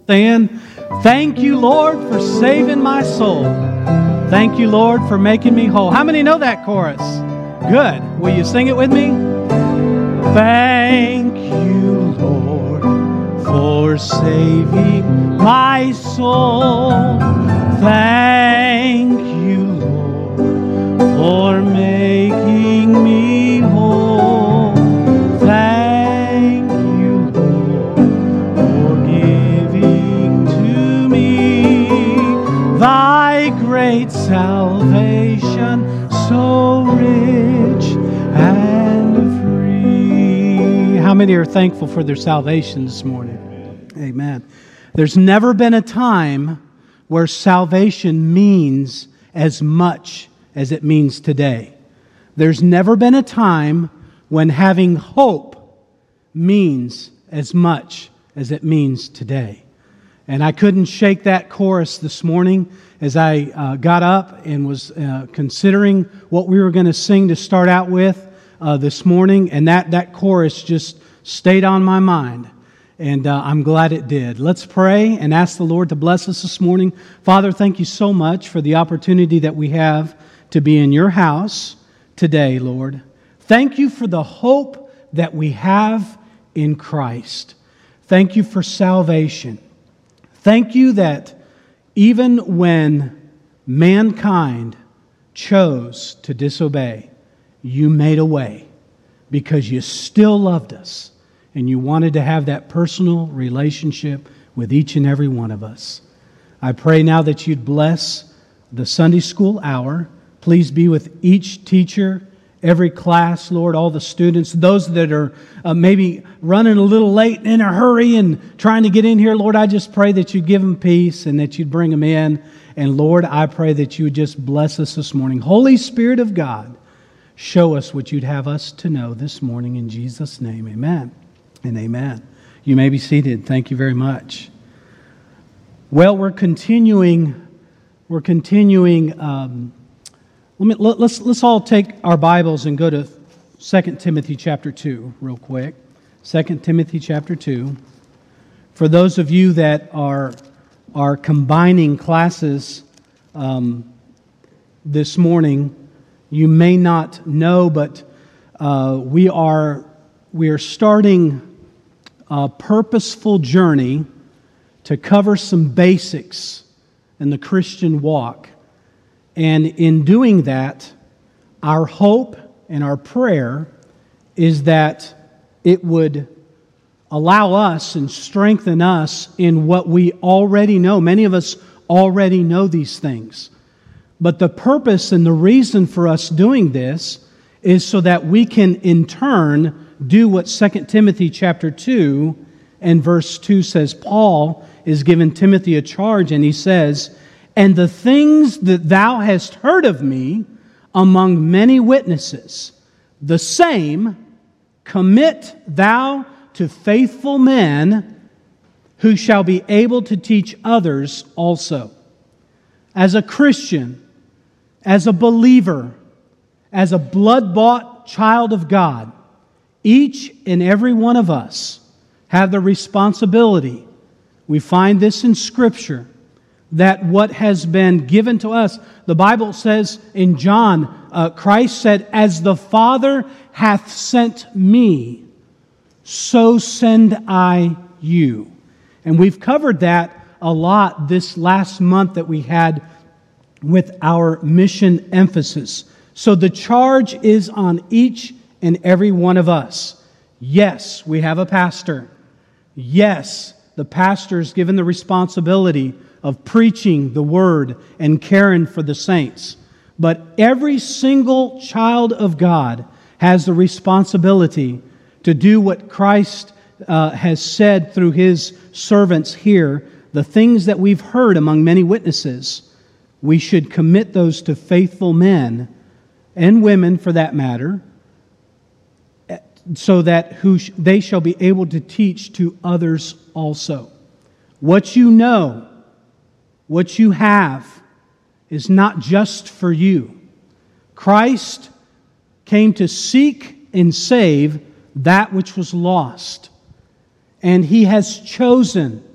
stand. Thank you, Lord, for saving my soul. Thank you, Lord, for making me whole. How many know that chorus? Good. Will you sing it with me? Thank you, Lord, for saving my soul. Thank you, Lord, for making me whole. Thank you, Lord, for giving to me thy great salvation, so rich and free. How many are thankful for their salvation this morning? Amen. There's never been a time where salvation means as much as it means today. There's never been a time when having hope means as much as it means today. And I couldn't shake that chorus this morning as I got up and was considering what we were going to sing to start out with this morning. And that chorus just stayed on my mind. And I'm glad it did. Let's pray and ask the Lord to bless us this morning. Father, thank you so much for the opportunity that we have to be in your house today, Lord. Thank you for the hope that we have in Christ. Thank you for salvation. Thank you that even when mankind chose to disobey, you made a way because you still loved us. And you wanted to have that personal relationship with each and every one of us. I pray now that you'd bless the Sunday school hour. Please be with each teacher, every class, Lord, all the students, those that are maybe running a little late and in a hurry and trying to get in here. Lord, I just pray that you'd give them peace and that you'd bring them in. And Lord, I pray that you would just bless us this morning. Holy Spirit of God, show us what you'd have us to know this morning in Jesus' name. Amen. And amen. You may be seated. Thank you very much. Well, we're continuing. Let's all take our Bibles and go to 2 Timothy chapter 2 real quick. 2 Timothy chapter 2. For those of you that are combining classes this morning, you may not know, but we are starting a purposeful journey to cover some basics in the Christian walk. And in doing that, our hope and our prayer is that it would allow us and strengthen us in what we already know. Many of us already know these things. But the purpose and the reason for us doing this is so that we can in turn do what 2 Timothy chapter 2 and verse 2 says. Paul is giving Timothy a charge and he says, "And the things that thou hast heard of me among many witnesses, the same commit thou to faithful men who shall be able to teach others also." As a Christian, as a believer, as a blood-bought child of God, each and every one of us have the responsibility. We find this in Scripture, that what has been given to us, the Bible says in John, Christ said, "As the Father hath sent me, so send I you." And we've covered that a lot this last month that we had with our mission emphasis. So the charge is on each and every one of us. Yes, we have a pastor. Yes, the pastor is given the responsibility of preaching the Word and caring for the saints. But every single child of God has the responsibility to do what Christ has said through His servants here, the things that we've heard among many witnesses. We should commit those to faithful men and women, for that matter, so that they shall be able to teach to others also. What you know, what you have, is not just for you. Christ came to seek and save that which was lost. And He has chosen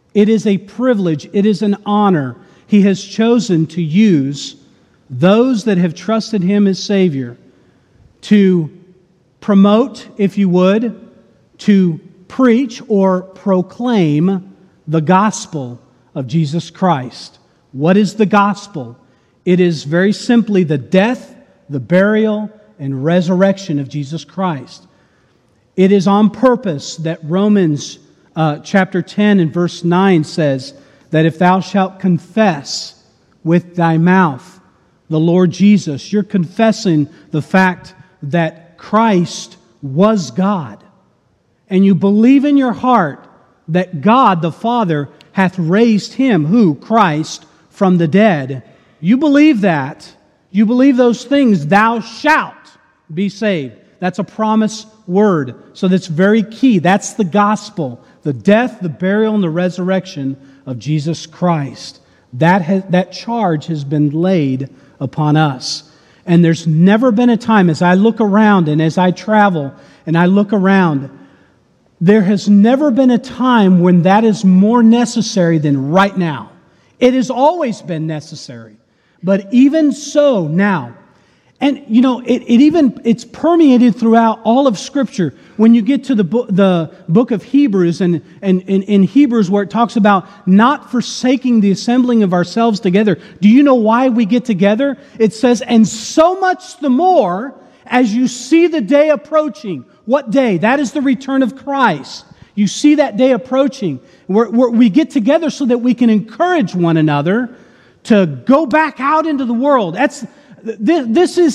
It is a privilege. It is an honor. He has chosen to use those that have trusted Him as Savior to promote, if you would, to preach or proclaim the gospel of Jesus Christ. What is the gospel? It is very simply the death, the burial, and resurrection of Jesus Christ. It is on purpose that Romans chapter 10 and verse 9 says that if thou shalt confess with thy mouth the Lord Jesus, you're confessing the fact that Christ was God. And you believe in your heart that God the Father hath raised Him, who? Christ, from the dead. You believe that. You believe those things. Thou shalt be saved. That's a promise word. So that's very key. That's the gospel. The death, the burial, and the resurrection of Jesus Christ. That charge has been laid upon us. And there's never been a time, as I look around and as I travel and I look around, there has never been a time when that is more necessary than right now. It has always been necessary. But even so now, and you know, it's permeated throughout all of Scripture. When you get to the book of Hebrews, and in Hebrews where it talks about not forsaking the assembling of ourselves together. Do you know why we get together? It says, and so much the more as you see the day approaching. What day? That is the return of Christ. You see that day approaching. We get together so that we can encourage one another to go back out into the world. This is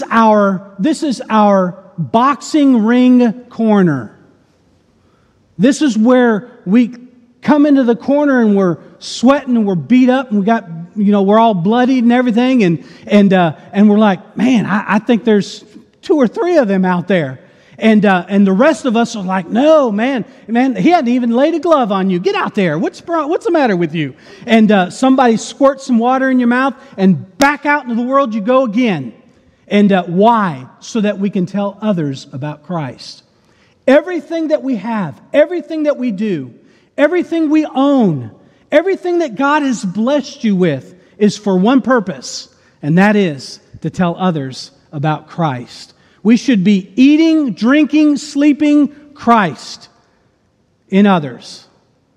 our boxing ring corner. This is where we come into the corner and we're sweating and we're beat up and we're all bloodied and everything and we're like, man, I think there's 2 or 3 of them out there. And the rest of us are like, no, man, he hadn't even laid a glove on you. Get out there. What's the matter with you? And somebody squirts some water in your mouth, and back out into the world you go again. And why? So that we can tell others about Christ. Everything that we have, everything that we do, everything we own, everything that God has blessed you with is for one purpose, and that is to tell others about Christ. We should be eating, drinking, sleeping Christ in others.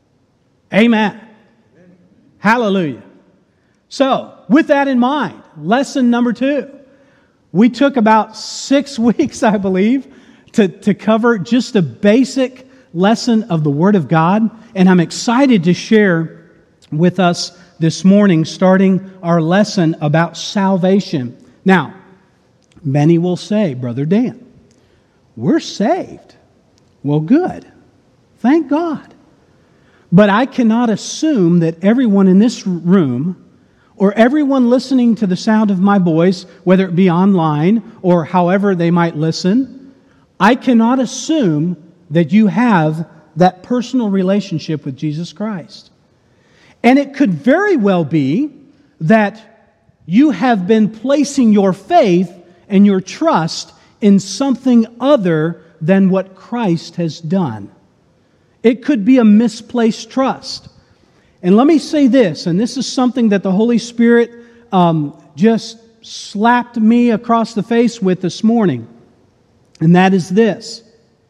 Amen. Hallelujah. So, with that in mind, lesson number 2. We took about 6 weeks, I believe, to cover just a basic lesson of the Word of God. And I'm excited to share with us this morning, starting our lesson about salvation. Now, many will say, Brother Dan, we're saved. Well, good. Thank God. But I cannot assume that everyone in this room or everyone listening to the sound of my voice, whether it be online or however they might listen, I cannot assume that you have that personal relationship with Jesus Christ. And it could very well be that you have been placing your faith and your trust in something other than what Christ has done. It could be a misplaced trust. And let me say this, and this is something that the Holy Spirit just slapped me across the face with this morning, and that is this.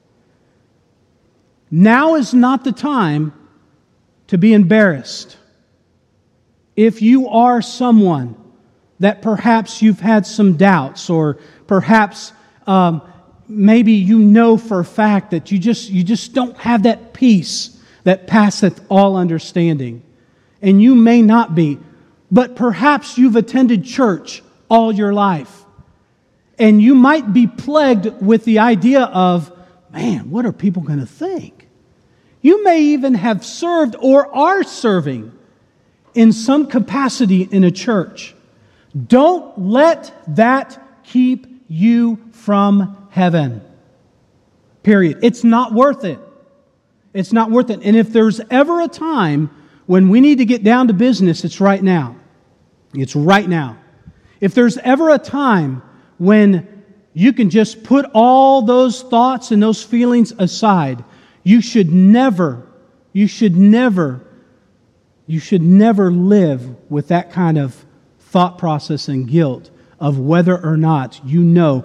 Now is not the time to be embarrassed. If you are someone that perhaps you've had some doubts, or perhaps maybe you know for a fact that you just don't have that peace that passeth all understanding. And you may not be, but perhaps you've attended church all your life. And you might be plagued with the idea of, man, what are people going to think? You may even have served or are serving in some capacity in a church. Don't let that keep you from heaven. Period. It's not worth it. It's not worth it. And if there's ever a time when we need to get down to business, it's right now. It's right now. If there's ever a time when you can just put all those thoughts and those feelings aside, you should never You should never live with that kind of thought process and guilt of whether or not you know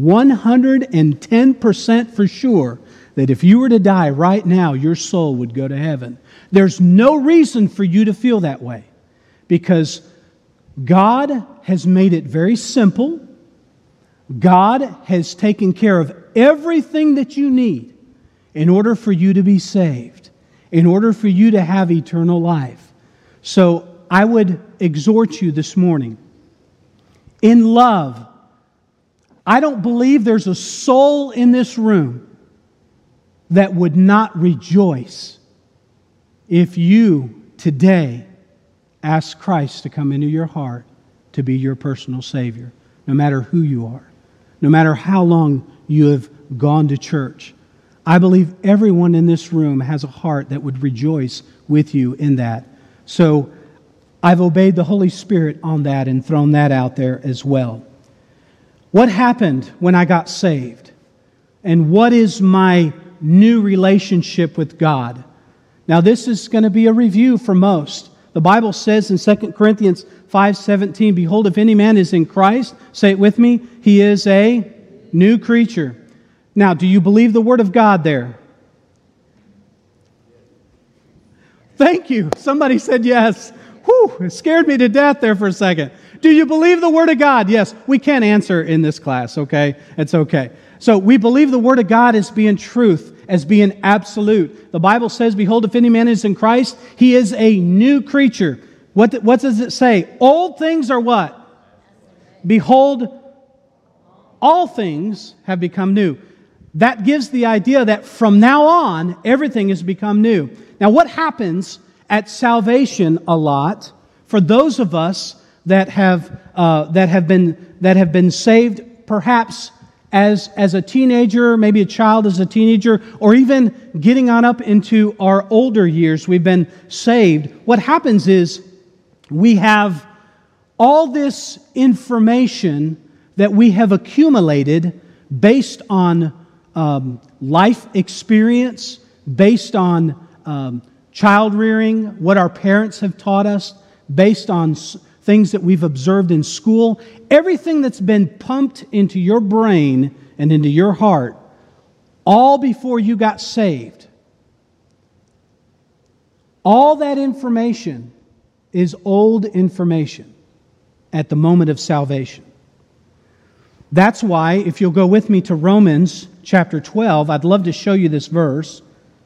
110% for sure that if you were to die right now, your soul would go to heaven. There's no reason for you to feel that way, because God has made it very simple. God has taken care of everything that you need in order for you to be saved, in order for you to have eternal life. So I would exhort you this morning, in love. I don't believe there's a soul in this room that would not rejoice if you today ask Christ to come into your heart to be your personal Savior, no matter who you are, no matter how long you have gone to church. I believe everyone in this room has a heart that would rejoice with you in that. So I've obeyed the Holy Spirit on that and thrown that out there as well. What happened when I got saved? And what is my new relationship with God? Now, this is going to be a review for most. The Bible says in 2 Corinthians 5:17, "Behold, if any man is in Christ," say it with me, "he is a new creature." Now, do you believe the Word of God there? Thank you. Somebody said yes. Whew, it scared me to death there for a second. Do you believe the Word of God? Yes. We can't answer in this class, okay? It's okay. So we believe the Word of God as being truth, as being absolute. The Bible says, "Behold, if any man is in Christ, he is a new creature." What does it say? Old things are what? Behold, all things have become new. That gives the idea that from now on, everything has become new. Now, what happens at salvation a lot for those of us that have been saved, perhaps as a teenager, maybe a child as a teenager, or even getting on up into our older years, we've been saved. What happens is we have all this information that we have accumulated based on life experience, based on child rearing, what our parents have taught us, based on things that we've observed in school. Everything that's been pumped into your brain and into your heart, all before you got saved. All that information is old information at the moment of salvation. That's why, if you'll go with me to Romans chapter 12, I'd love to show you this verse.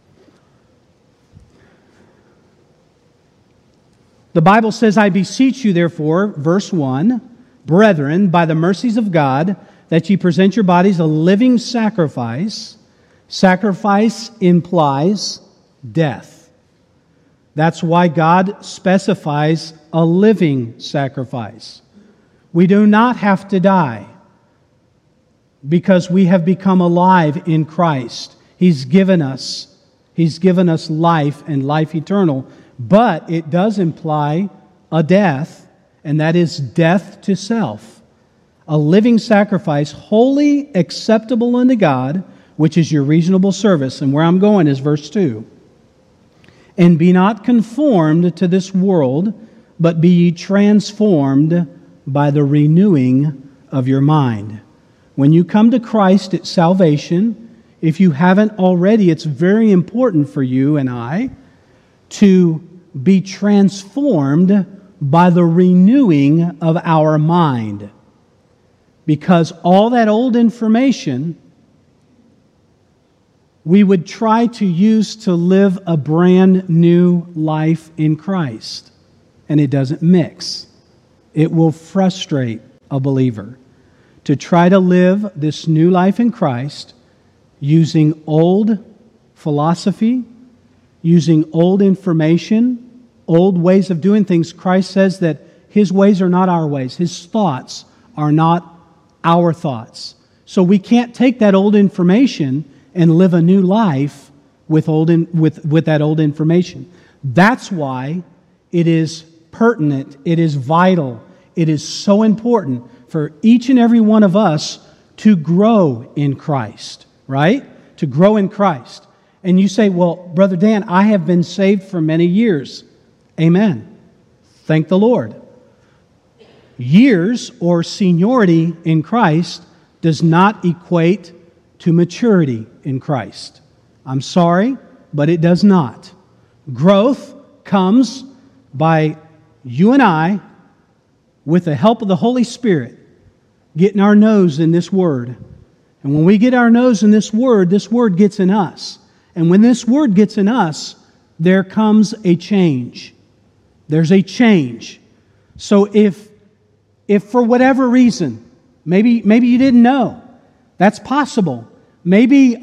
The Bible says, "I beseech you, therefore," verse 1, "brethren, by the mercies of God, that ye present your bodies a living sacrifice." Sacrifice implies death. That's why God specifies a living sacrifice. We do not have to die, because we have become alive in Christ. He's given us life and life eternal. But it does imply a death, and that is death to self. A living sacrifice, wholly acceptable unto God, which is your reasonable service. And where I'm going is verse 2. "And be not conformed to this world, but be ye transformed by the renewing of your mind." When you come to Christ at salvation, if you haven't already, it's very important for you and I to be transformed by the renewing of our mind. Because all that old information we would try to use to live a brand new life in Christ. And it doesn't mix. It will frustrate a believer to try to live this new life in Christ using old philosophy, using old information, old ways of doing things. Christ says that His ways are not our ways. His thoughts are not our thoughts. So we can't take that old information and live a new life with that old information. That's why it is pertinent, it is vital, it is so important for each and every one of us to grow in Christ, right? To grow in Christ. And you say, well, Brother Dan, I have been saved for many years. Amen. Thank the Lord. Years or seniority in Christ does not equate to maturity in Christ. I'm sorry, but it does not. Growth comes by you and I, with the help of the Holy Spirit, getting our nose in this Word. And when we get our nose in this Word gets in us. And when this Word gets in us, there comes a change. There's a change. So if for whatever reason, maybe you didn't know, that's possible. Maybe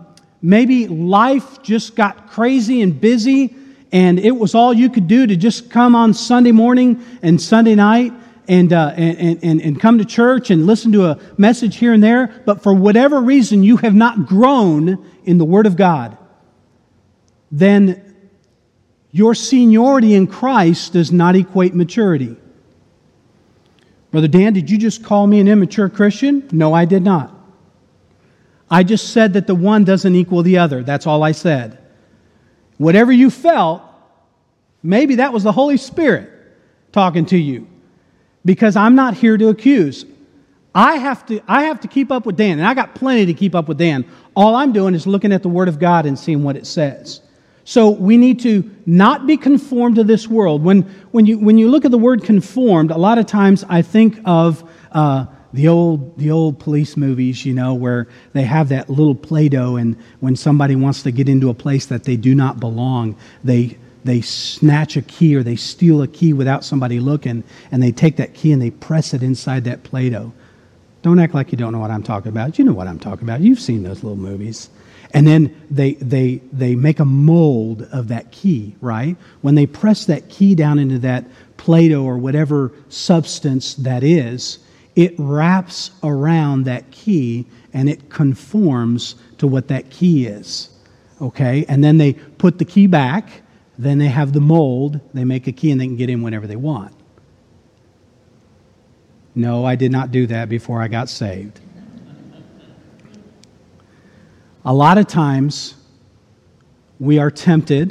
life just got crazy and busy, and it was all you could do to just come on Sunday morning and Sunday night and come to church and listen to a message here and there. But for whatever reason you have not grown in the Word of God, then your seniority in Christ does not equate maturity. Brother Dan, did you just call me an immature Christian? No, I did not. I just said that the one doesn't equal the other. That's all I said. Whatever you felt, maybe that was the Holy Spirit talking to you. Because I'm not here to accuse. I have to keep up with Dan, and I got plenty to keep up with Dan. All I'm doing is looking at the Word of God and seeing what it says. So we need to not be conformed to this world. When you look at the word conformed, a lot of times I think of the old police movies, where they have that little Play-Doh, and when somebody wants to get into a place that they do not belong, they snatch a key or they steal a key without somebody looking, and they take that key and they press it inside that Play-Doh. Don't act like you don't know what I'm talking about. You know what I'm talking about. You've seen those little movies. And then they make a mold of that key, right? When they press that key down into that Play-Doh or whatever substance that is, it wraps around that key and it conforms to what that key is. Okay? And then they put the key back, then they have the mold, they make a key and they can get in whenever they want. No, I did not do that before I got saved. A lot of times, we are tempted,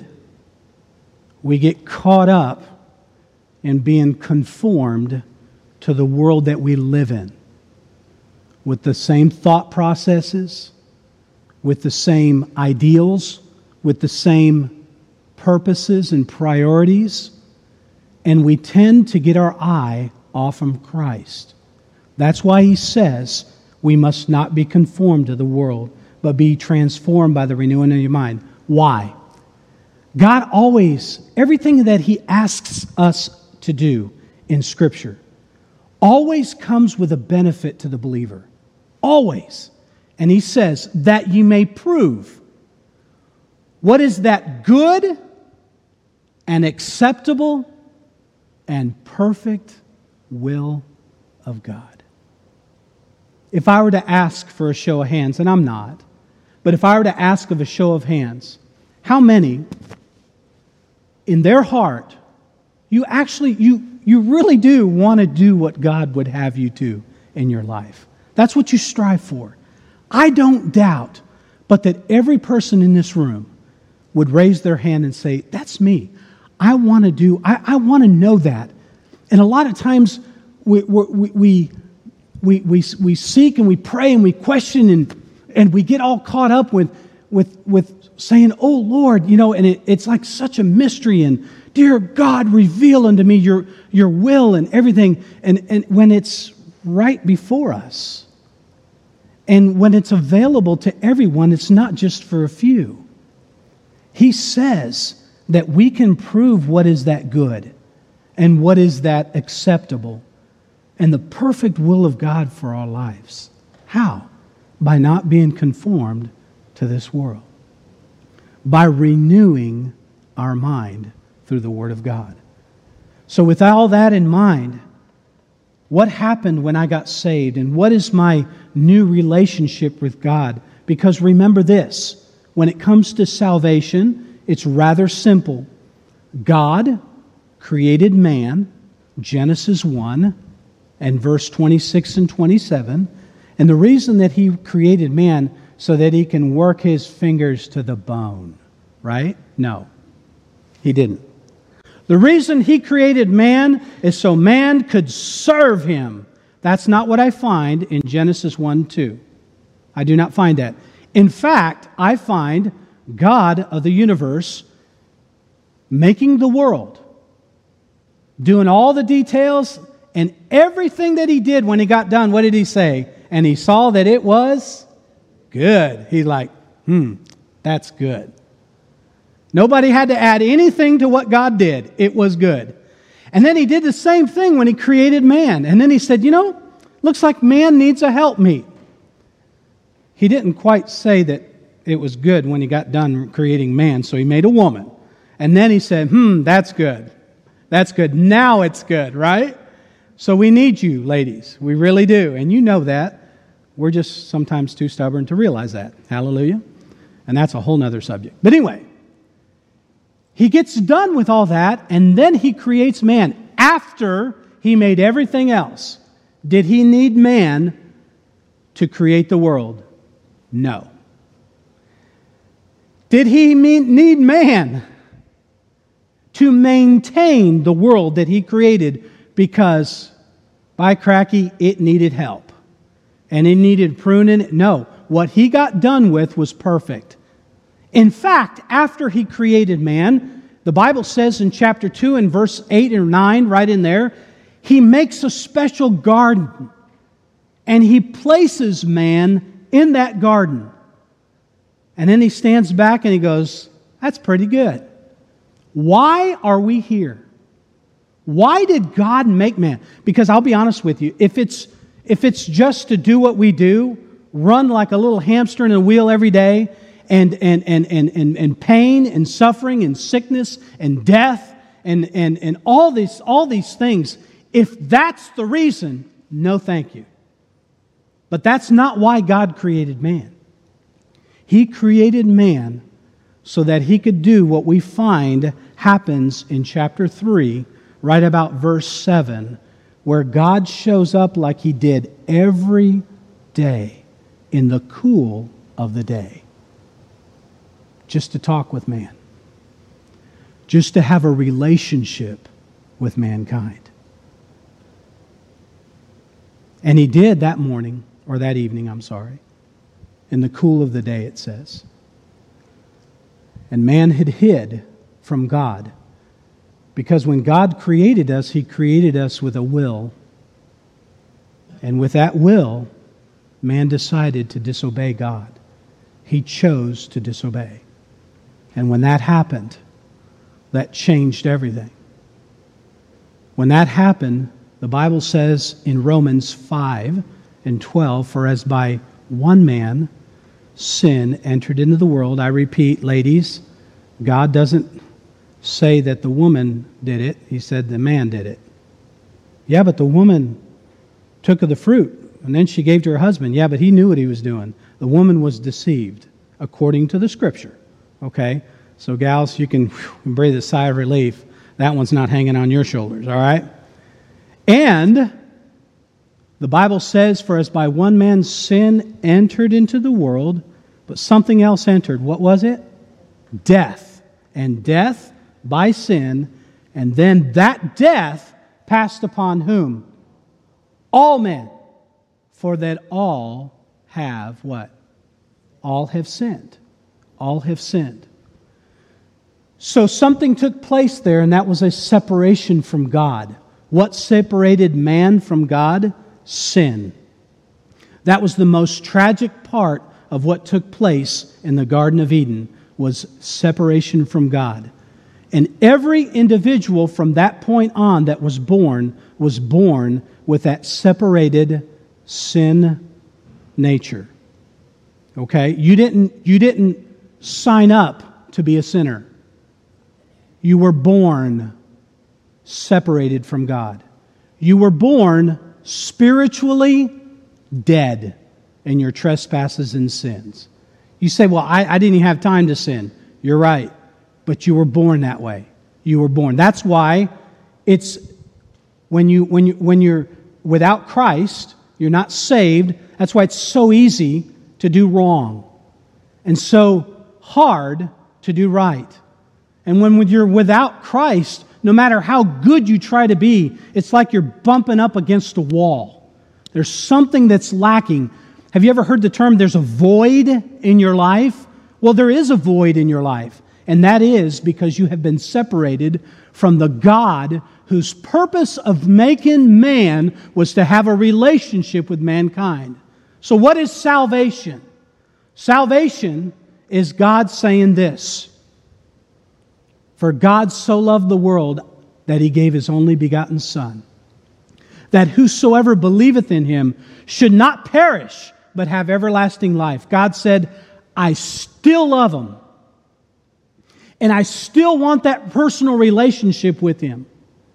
we get caught up in being conformed to the world that we live in, with the same thought processes, with the same ideals, with the same purposes and priorities, and we tend to get our eye off from Christ. That's why he says we must not be conformed to the world, but be transformed by the renewing of your mind. Why? God always, everything that he asks us to do in Scripture, always comes with a benefit to the believer. Always. And he says, that you may prove what is that good and acceptable and perfect will of God. If I were to ask for a show of hands, and I'm not, but if I were to ask of a show of hands, how many in their heart you really do want to do what God would have you do in your life? That's what you strive for. I don't doubt, but that every person in this room would raise their hand and say, that's me. I want to know that. And a lot of times we seek and we pray and we question and we get all caught up with saying, oh Lord, and it's like such a mystery, and dear God, reveal unto me your will and everything. And when it's right before us, and when it's available to everyone, it's not just for a few. He says that we can prove what is that good and what is that acceptable and the perfect will of God for our lives. How? By not being conformed to this world. By renewing our mind through the Word of God. So with all that in mind, what happened when I got saved, and what is my new relationship with God? Because remember this, when it comes to salvation, it's rather simple. God created man, Genesis 1, and verse 26 and 27. And the reason that he created man, so that he can work his fingers to the bone, right? No, he didn't. The reason He created man is so man could serve Him. That's not what I find in Genesis 1:2. I do not find that. In fact, I find God of the universe making the world, doing all the details, and everything that He did when He got done, what did He say? And He saw that it was good. He's like, that's good. Nobody had to add anything to what God did. It was good. And then He did the same thing when He created man. And then He said, looks like man needs a helpmeet. He didn't quite say that it was good when He got done creating man, so He made a woman. And then He said, that's good. That's good. Now it's good, right? So we need you, ladies. We really do. And you know that. We're just sometimes too stubborn to realize that. Hallelujah. And that's a whole nother subject. But anyway, He gets done with all that, and then He creates man after He made everything else. Did He need man to create the world? No. Did He need man to maintain the world that He created? Because, by cracky, it needed help. And it needed pruning. No. What He got done with was perfect. In fact, after He created man, the Bible says in chapter 2 and verse 8 or 9, right in there, He makes a special garden. And He places man in that garden. And then He stands back and He goes, that's pretty good. Why are we here? Why did God make man? Because I'll be honest with you, if it's just to do what we do, run like a little hamster in a wheel every day, and pain and suffering and sickness and death and all these things, if that's the reason, no thank you. But that's not why God created man. He created man so that He could do what we find happens in chapter 3, right about verse 7, where God shows up like He did every day in the cool of the day. Just to talk with man. Just to have a relationship with mankind. And He did that morning, or that evening, in the cool of the day, it says. And man had hid from God. Because when God created us, He created us with a will. And with that will, man decided to disobey God. He chose to disobey. And when that happened, that changed everything. When that happened, the Bible says in Romans 5 and 12, for as by one man sin entered into the world. I repeat, ladies, God doesn't say that the woman did it. He said the man did it. Yeah, but the woman took of the fruit, and then she gave to her husband. Yeah, but he knew what he was doing. The woman was deceived, according to the Scripture. Okay? So gals, you can breathe a sigh of relief. That one's not hanging on your shoulders, all right? And the Bible says, for as by one man's sin entered into the world, but something else entered. What was it? Death. And death by sin, and then that death passed upon whom? All men. For that all have what? All have sinned. All have sinned. So something took place there, and that was a separation from God. What separated man from God? Sin. That was the most tragic part of what took place in the Garden of Eden, was separation from God. And every individual from that point on that was born with that separated sin nature. Okay? You didn't sign up to be a sinner. You were born separated from God. You were born spiritually dead in your trespasses and sins. You say, well, I didn't even have time to sin. You're right. But you were born that way. You were born. That's why it's when you're without Christ, you're not saved. That's why it's so easy to do wrong and so hard to do right. And when you're without Christ, no matter how good you try to be, it's like you're bumping up against a wall. There's something that's lacking. Have you ever heard the term, there's a void in your life? Well, there is a void in your life. And that is because you have been separated from the God whose purpose of making man was to have a relationship with mankind. So what is salvation? Salvation is God saying this: for God so loved the world that He gave His only begotten Son, that whosoever believeth in Him should not perish, but have everlasting life. God said, I still love them. And I still want that personal relationship with Him.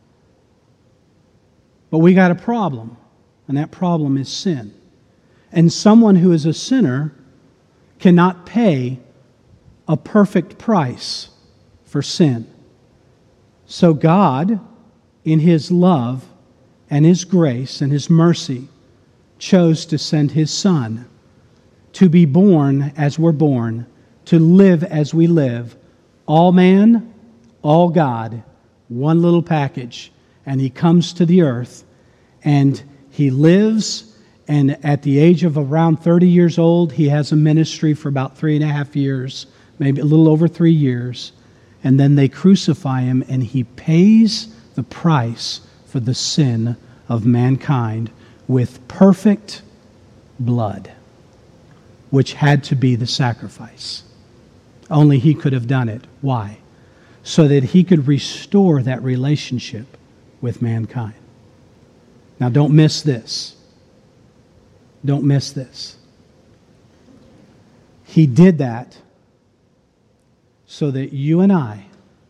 But we got a problem, and that problem is sin. And someone who is a sinner cannot pay a perfect price for sin. So God, in His love and His grace and His mercy, chose to send His Son to be born as we're born, to live as we live, all man, all God, one little package. And He comes to the earth, and He lives, and at the age of around 30 years old, He has a ministry for about 3.5 years, maybe a little over 3 years. And then they crucify Him, and He pays the price for the sin of mankind with perfect blood, which had to be the sacrifice. Only He could have done it. Why? So that He could restore that relationship with mankind. Now don't miss this. Don't miss this. He did that so that you and I,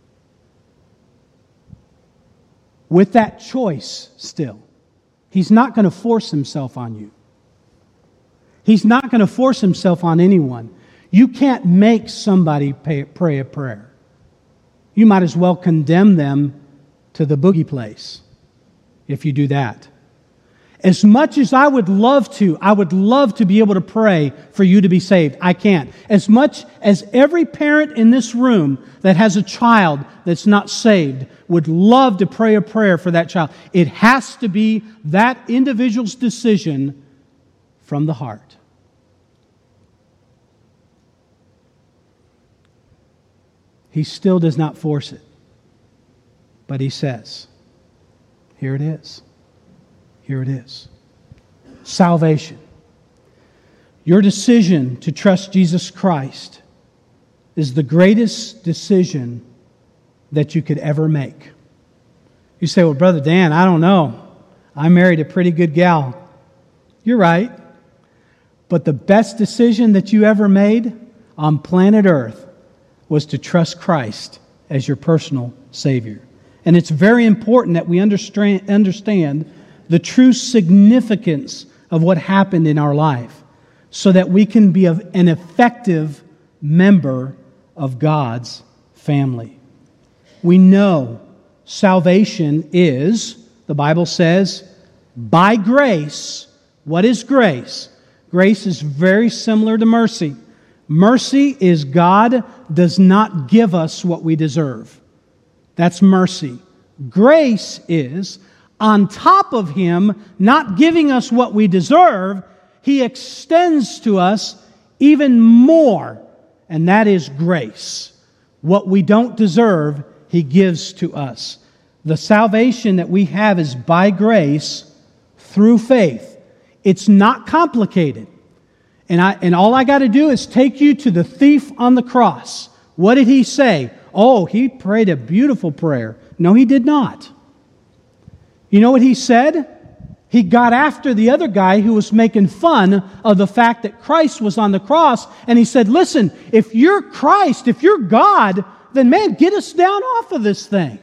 with that choice still, He's not going to force Himself on you. He's not going to force Himself on anyone. You can't make somebody pray a prayer. You might as well condemn them to the boogie place if you do that. As much as I would love to be able to pray for you to be saved. I can't. As much as every parent in this room that has a child that's not saved would love to pray a prayer for that child, it has to be that individual's decision from the heart. He still does not force it. But He says, here it is. Here it is. Salvation. Your decision to trust Jesus Christ is the greatest decision that you could ever make. You say, well, Brother Dan, I don't know. I married a pretty good gal. You're right. But the best decision that you ever made on planet Earth was to trust Christ as your personal Savior. And it's very important that we understand the true significance of what happened in our life so that we can be an effective member of God's family. We know salvation is, the Bible says, by grace. What is grace? Grace is very similar to mercy. Mercy is God does not give us what we deserve. That's mercy. Grace is, on top of Him not giving us what we deserve, He extends to us even more, and that is grace. What we don't deserve, He gives to us. The salvation that we have is by grace through faith. It's not complicated. And all I got to do is take you to the thief on the cross. What did he say? Oh, he prayed a beautiful prayer. No, he did not. You know what he said? He got after the other guy who was making fun of the fact that Christ was on the cross. And he said, listen, if you're Christ, if you're God, then man, get us down off of this thing.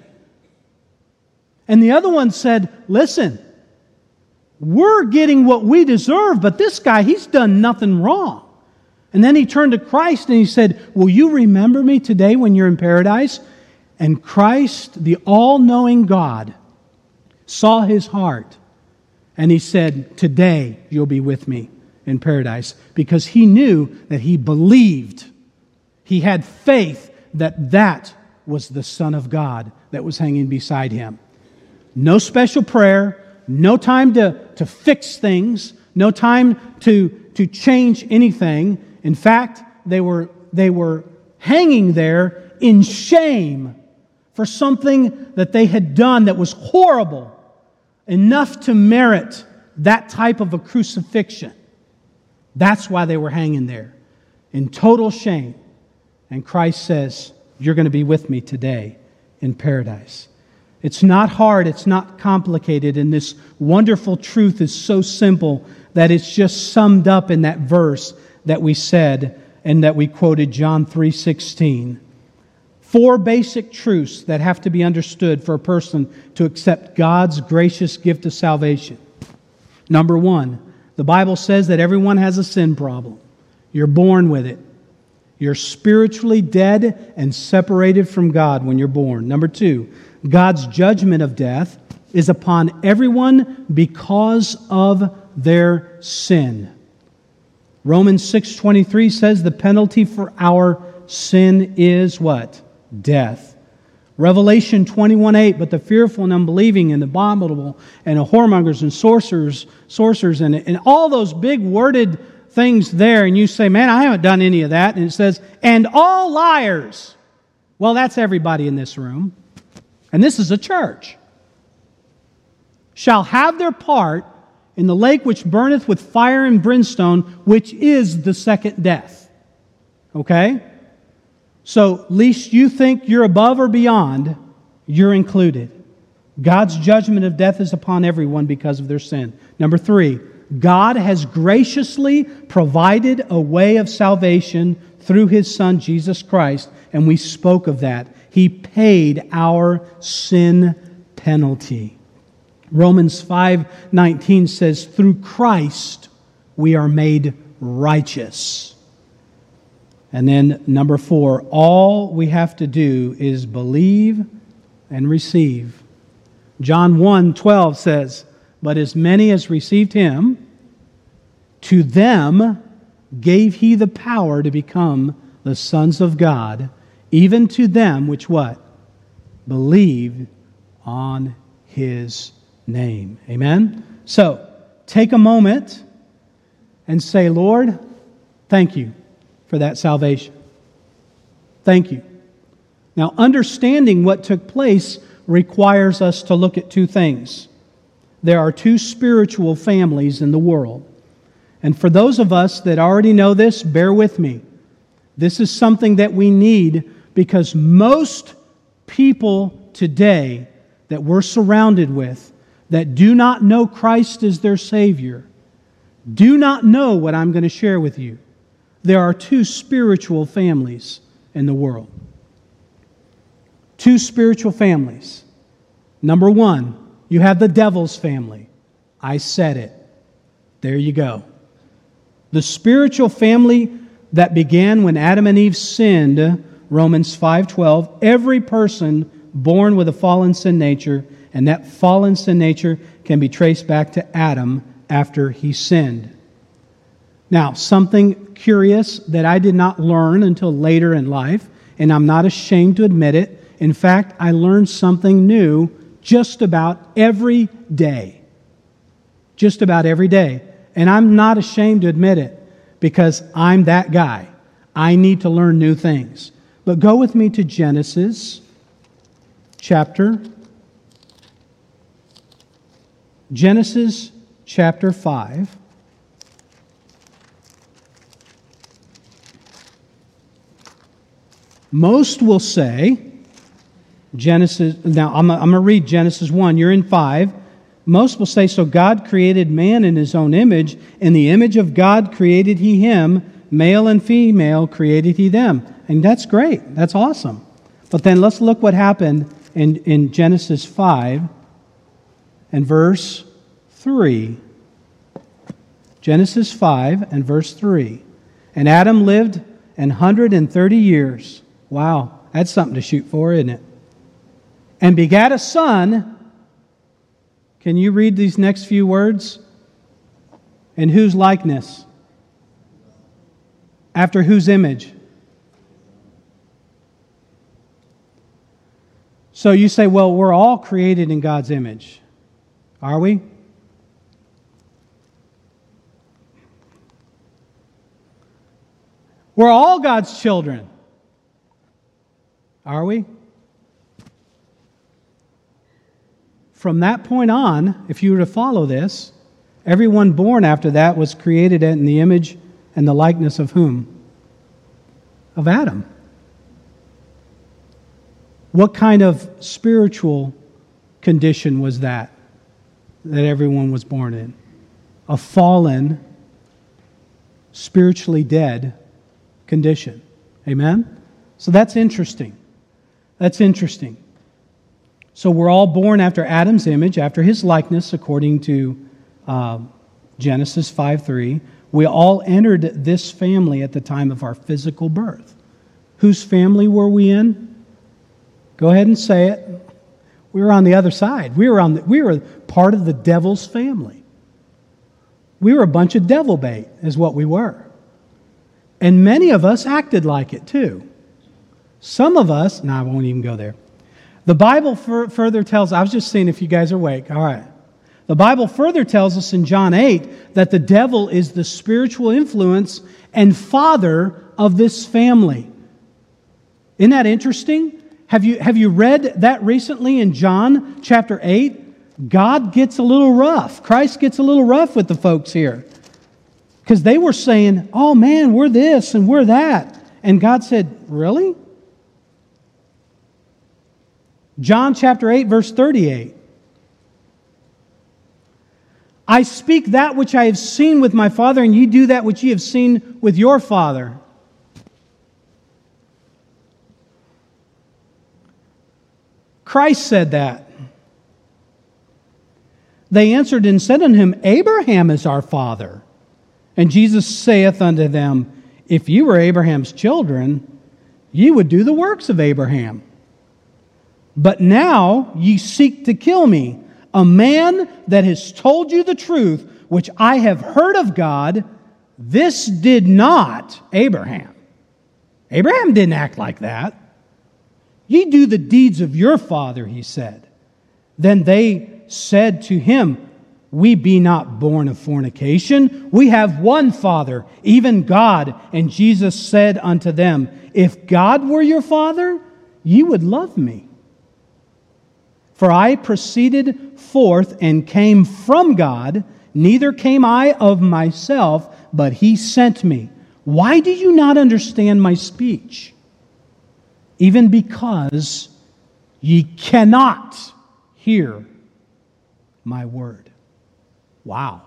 And the other one said, listen, we're getting what we deserve, but this guy, he's done nothing wrong. And then he turned to Christ and he said, will you remember me today when you're in paradise? And Christ, the all-knowing God, saw his heart. And He said, today you'll be with me in paradise. Because He knew that he believed. He had faith that that was the Son of God that was hanging beside him. No special prayer, no time to fix things, no time to change anything. In fact, they were hanging there in shame for something that they had done that was horrible, enough to merit that type of a crucifixion. That's why they were hanging there, in total shame. And Christ says, you're going to be with me today in paradise. It's not hard, it's not complicated, and this wonderful truth is so simple that it's just summed up in that verse that we said and that we quoted, John 3:16. 4 basic truths that have to be understood for a person to accept God's gracious gift of salvation. Number 1, the Bible says that everyone has a sin problem. You're born with it. You're spiritually dead and separated from God when you're born. Number 2, God's judgment of death is upon everyone because of their sin. Romans 6:23 says the penalty for our sin is what? Death. Revelation 21:8, but the fearful and unbelieving and the abominable and the whoremongers and sorcerers and all those big worded things there, and you say, man, I haven't done any of that. And it says, and all liars. Well, that's everybody in this room. And this is a church. Shall have their part in the lake which burneth with fire and brimstone, which is the second death. Okay? So, least you think you're above or beyond, you're included. God's judgment of death is upon everyone because of their sin. Number 3, God has graciously provided a way of salvation through His Son, Jesus Christ, and we spoke of that. He paid our sin penalty. Romans 5:19 says, through Christ we are made righteous. And then number 4, all we have to do is believe and receive. John 1:12 says, but as many as received Him, to them gave He the power to become the sons of God, even to them which what? Believed on His name. Amen? So, take a moment and say, Lord, thank you for that salvation. Thank you. Now, understanding what took place requires us to look at 2 things. There are 2 spiritual families in the world. And for those of us that already know this, bear with me. This is something that we need because most people today that we're surrounded with that do not know Christ as their Savior do not know what I'm going to share with you. There are 2 spiritual families in the world. 2 spiritual families. Number 1, you have the devil's family. I said it. There you go. The spiritual family that began when Adam and Eve sinned, Romans 5:12, every person born with a fallen sin nature, and that fallen sin nature can be traced back to Adam after he sinned. Now, something curious that I did not learn until later in life, and I'm not ashamed to admit it. In fact, I learned something new just about every day. Just about every day. And I'm not ashamed to admit it because I'm that guy. I need to learn new things. But go with me to Genesis chapter 5. Most will say, Genesis, now I'm going to read Genesis 1, you're in 5. Most will say, so God created man in His own image. In the image of God created He him, male and female created He them. And that's great. That's awesome. But then let's look what happened in Genesis 5 and verse 3. Genesis 5 and verse 3. And Adam lived 130 years. Wow, that's something to shoot for, isn't it? And begat a son. Can you read these next few words? In whose likeness? After whose image? So you say, well, we're all created in God's image. Are we? We're all God's children. Are we? From that point on, if you were to follow this, everyone born after that was created in the image and the likeness of whom? Of Adam. What kind of spiritual condition was that everyone was born in? A fallen, spiritually dead condition. Amen? So that's interesting. That's interesting. So we're all born after Adam's image, after his likeness, according to Genesis 5:3. We all entered this family at the time of our physical birth. Whose family were we in? Go ahead and say it. We were on the other side. We were part of the devil's family. We were a bunch of devil bait, is what we were. And many of us acted like it too. Some of us, I won't even go there. The Bible further tells, I was just seeing if you guys are awake. All right. The Bible further tells us in John 8 that the devil is the spiritual influence and father of this family. Isn't that interesting? Have you read that recently in John chapter 8? God gets a little rough. Christ gets a little rough with the folks here. Because they were saying, oh man, we're this and we're that. And God said, really? John chapter 8, verse 38. I speak that which I have seen with my Father, and ye do that which ye have seen with your father. Christ said that. They answered and said unto him, Abraham is our father. And Jesus saith unto them, if ye were Abraham's children, ye would do the works of Abraham. But now ye seek to kill me, a man that has told you the truth, which I have heard of God. This did not Abraham. Abraham didn't act like that. Ye do the deeds of your father, he said. Then they said to him, we be not born of fornication. We have one Father, even God. And Jesus said unto them, if God were your Father, ye would love me. For I proceeded forth and came from God, neither came I of myself, but he sent me. Why do you not understand my speech? Even because ye cannot hear my word. Wow.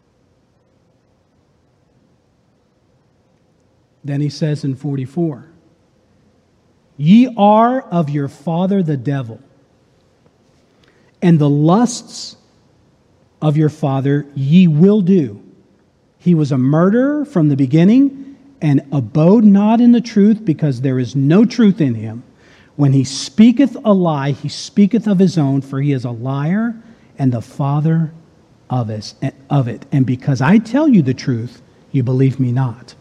Then he says in 44, ye are of your father the devil, and the lusts of your father ye will do. He was a murderer from the beginning, and abode not in the truth, because there is no truth in him. When he speaketh a lie, he speaketh of his own, for he is a liar and the father of it. And because I tell you the truth, you believe me not.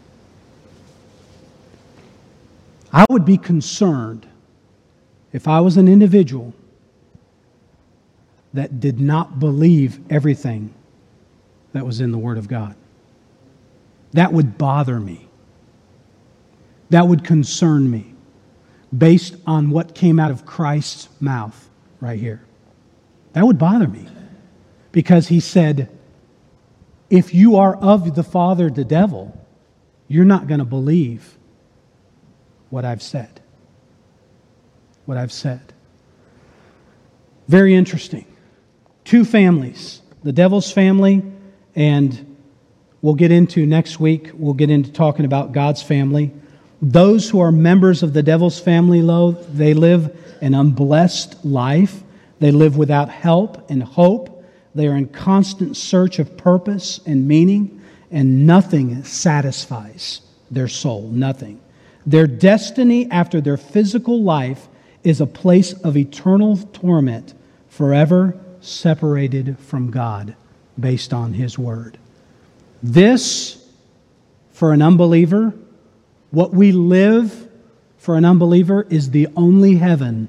I would be concerned if I was an individual that did not believe everything that was in the Word of God. That would bother me. That would concern me based on what came out of Christ's mouth right here. That would bother me because he said, if you are of the father, the devil, you're not going to believe what I've said. What I've said. Very interesting. Two families, the devil's family, and we'll get into next week, we'll get into talking about God's family. Those who are members of the devil's family, they live an unblessed life. They live without help and hope. They are in constant search of purpose and meaning, and nothing satisfies their soul, nothing. Their destiny after their physical life is a place of eternal torment, forever separated from God based on His Word. This, for an unbeliever, what we live for an unbeliever is the only heaven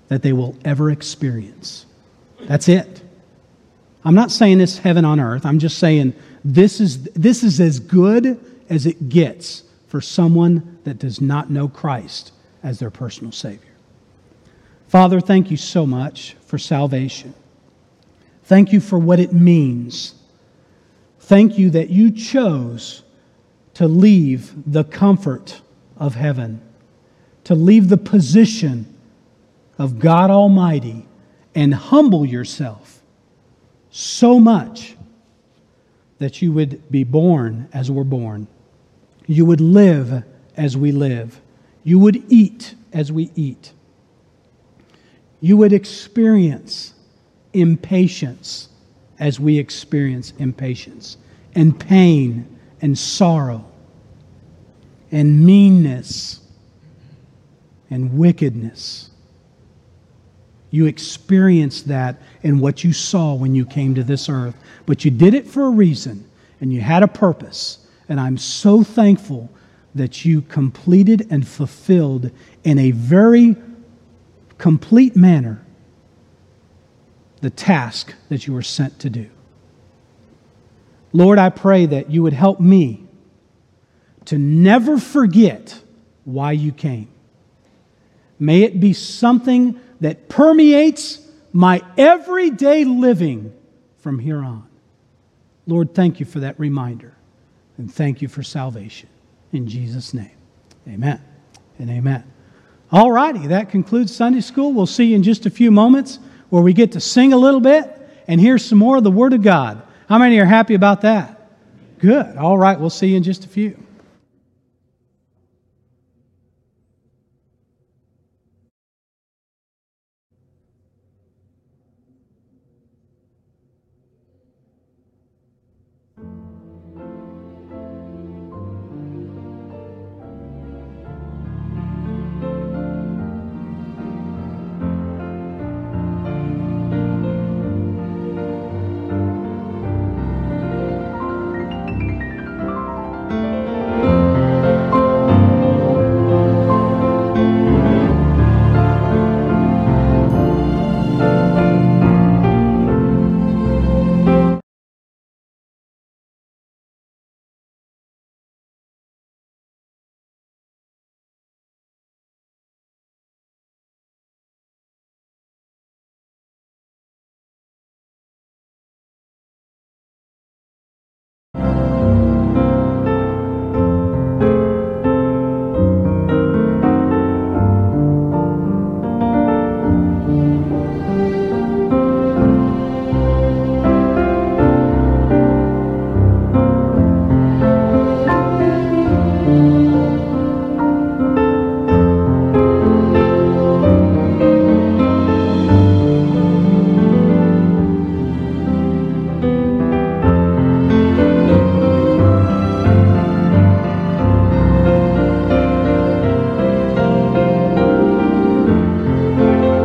that they will ever experience. That's it. I'm not saying it's heaven on earth. I'm just saying this is as good as it gets for someone that does not know Christ as their personal Savior. Father, thank you so much for salvation. Thank you for what it means. Thank you that you chose to leave the comfort of heaven, to leave the position of God Almighty and humble yourself so much that you would be born as we're born. You would live as we live. You would eat as we eat. You would experience impatience as we experience impatience, and pain and sorrow and meanness and wickedness. You experienced that in what you saw when you came to this earth. But you did it for a reason, and you had a purpose. And I'm so thankful that you completed and fulfilled in a very complete manner the task that you were sent to do. Lord, I pray that you would help me to never forget why you came. May it be something that permeates my everyday living from here on. Lord, thank you for that reminder. And thank you for salvation. In Jesus' name, amen and amen. All righty, that concludes Sunday School. We'll see you in just a few moments where we get to sing a little bit and hear some more of the Word of God. How many are happy about that? Good. All right, we'll see you in just a few.